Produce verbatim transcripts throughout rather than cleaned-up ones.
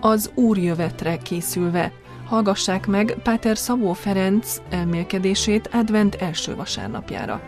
az Úrjövetre készülve. Hallgassák meg Páter Szabó Ferenc elmélkedését advent első vasárnapjára.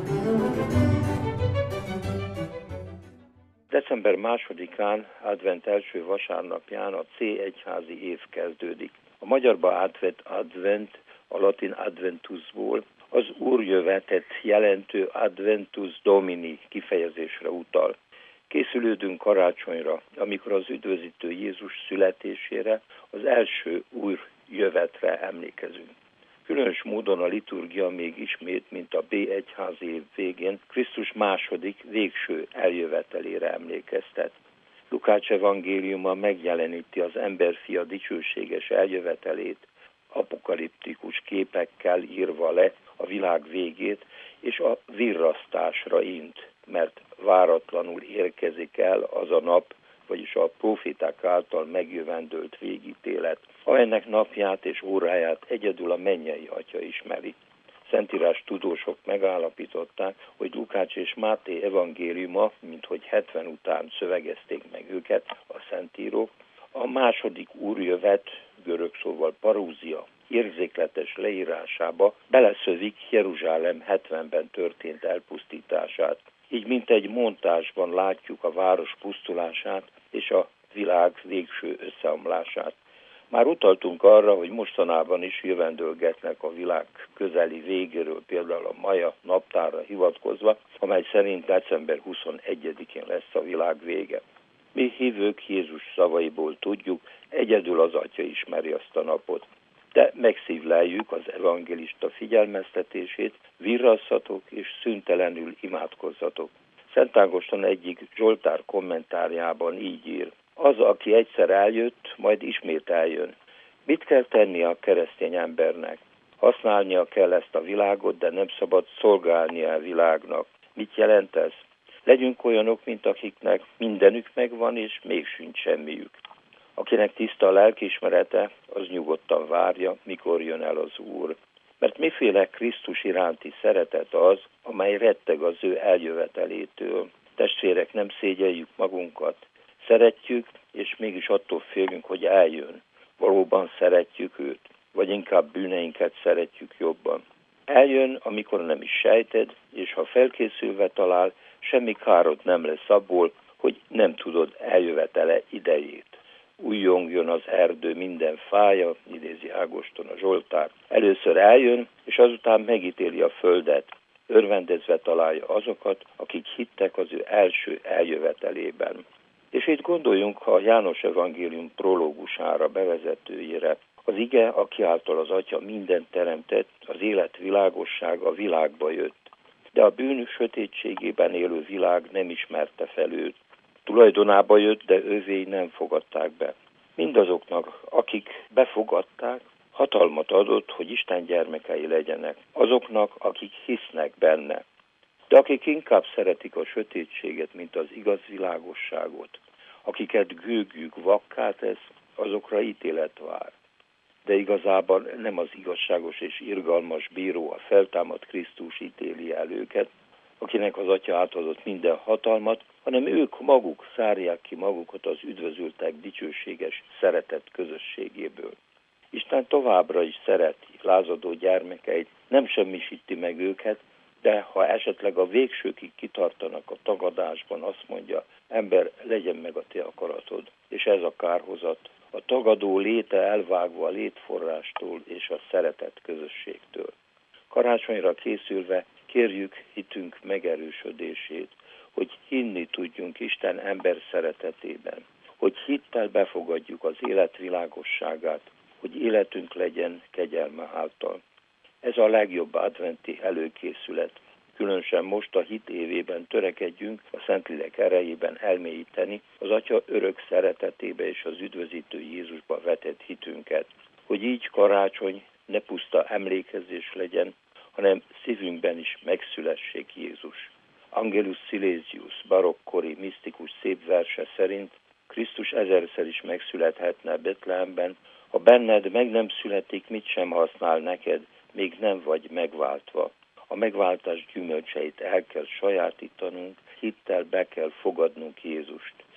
December másodikán, advent első vasárnapján a C egyházi év kezdődik. A magyarba átvett advent a latin adventusból az úrjövetet jelentő adventus domini kifejezésre utal. Készülődünk karácsonyra, amikor az üdvözítő Jézus születésére, az első úrjövetre emlékezünk. Különös módon a liturgia még ismét, mint a B egyházi év végén, Krisztus második, végső eljövetelére emlékeztet. Lukács evangéliuma megjeleníti az emberfia dicsőséges eljövetelét, apokaliptikus képekkel írva le a világ végét, és a virrasztásra int, mert váratlanul érkezik el az a nap, vagyis a profiták által megjövendölt végítélet, amelynek napját és óráját egyedül a mennyei Atya ismeri. Szentírás tudósok megállapították, hogy Lukács és Máté evangéliuma, minthogy hetven után szövegezték meg őket a szentírók, a második úrjövet, görög szóval parózia, érzékletes leírásába beleszövik Jeruzsálem hetvenben történt elpusztítását. Így mint egy montázsban látjuk a város pusztulását és a világ végső összeomlását. Már utaltunk arra, hogy mostanában is jövendölgetnek a világ közeli végéről, például a maja naptárra hivatkozva, amely szerint december huszonegyedikén lesz a világ vége. Mi hívők Jézus szavaiból tudjuk, egyedül az Atya ismeri azt a napot. De megszívleljük az evangélista figyelmeztetését, virrasszatok és szüntelenül imádkozzatok. Szent Ágoston egyik Zsoltár kommentárjában így ír: az, aki egyszer eljött, majd ismét eljön. Mit kell tenni a keresztény embernek? Használnia kell ezt a világot, de nem szabad szolgálnia a világnak. Mit jelent ez? Legyünk olyanok, mint akiknek mindenük megvan, és még sincs semmiük. Akinek tiszta a lelkiismerete, az nyugodtan várja, mikor jön el az Úr. Mert miféle Krisztus iránti szeretet az, amely retteg az ő eljövetelétől. Testvérek, nem szégyeljük magunkat. Szeretjük, és mégis attól félünk, hogy eljön. Valóban szeretjük őt, vagy inkább bűneinket szeretjük jobban. Eljön, amikor nem is sejted, és ha felkészülve talál, semmi károd nem lesz abból, hogy nem tudod eljövetele idejét. Újjongjon az erdő minden fája, idézi Ágoston a Zsoltár. Először eljön, és azután megítéli a földet. Örvendezve találja azokat, akik hittek az ő első eljövetelében. És itt gondoljunk a János evangélium prológusára, bevezetőjére. Az ige, aki által az Atya mindent teremtett, az élet világossága világba jött. De a bűn sötétségében élő világ nem ismerte fel őt. Tulajdonába jött, de ővéi nem fogadták be. Mindazoknak, akik befogadták, hatalmat adott, hogy Isten gyermekei legyenek. Azoknak, akik hisznek benne. De akik inkább szeretik a sötétséget, mint az igaz világosságot, akiket gőgjük vakká tesz, azokra ítélet vár. De igazában nem az igazságos és irgalmas bíró, a feltámadt Krisztus ítéli el őket, akinek az Atya átadott minden hatalmat, hanem ők maguk szárják ki magukat az üdvözültek dicsőséges szeretet közösségéből. Isten továbbra is szereti lázadó gyermekeit, nem semmisíti meg őket, de ha esetleg a végsőkig kitartanak a tagadásban, azt mondja, ember, legyen meg a te akaratod. És ez a kárhozat, a tagadó léte elvágva a létforrástól és a szeretet közösségtől. Karácsonyra készülve kérjük hitünk megerősödését, hogy hinni tudjunk Isten ember szeretetében, hogy hittel befogadjuk az élet világosságát, hogy életünk legyen kegyelme által. Ez a legjobb adventi előkészület. Különösen most a hit évében törekedjünk a Szentlélek erejében elmélyíteni az Atya örök szeretetébe és az üdvözítő Jézusba vetett hitünket, hogy így karácsony ne puszta emlékezés legyen, hanem szívünkben is megszülessék Jézus. Angelus Silesius barokkori misztikus szép verse szerint Krisztus ezerszer is megszülethetne Betlehemben, ha benned meg nem születik, mit sem használ neked, még nem vagy megváltva. A megváltás gyümölcseit el kell sajátítanunk, hittel be kell fogadnunk Jézust.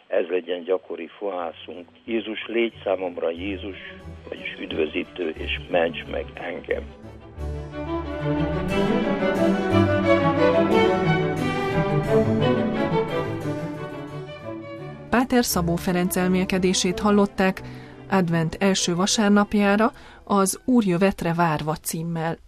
ez legyen gyakori fohászunk. Jézus, légy számomra Jézus, vagyis üdvözítő, és ments meg engem. Páter Szabó Ferenc elmélkedését hallották advent első vasárnapjára az Úr jövetre várva címmel.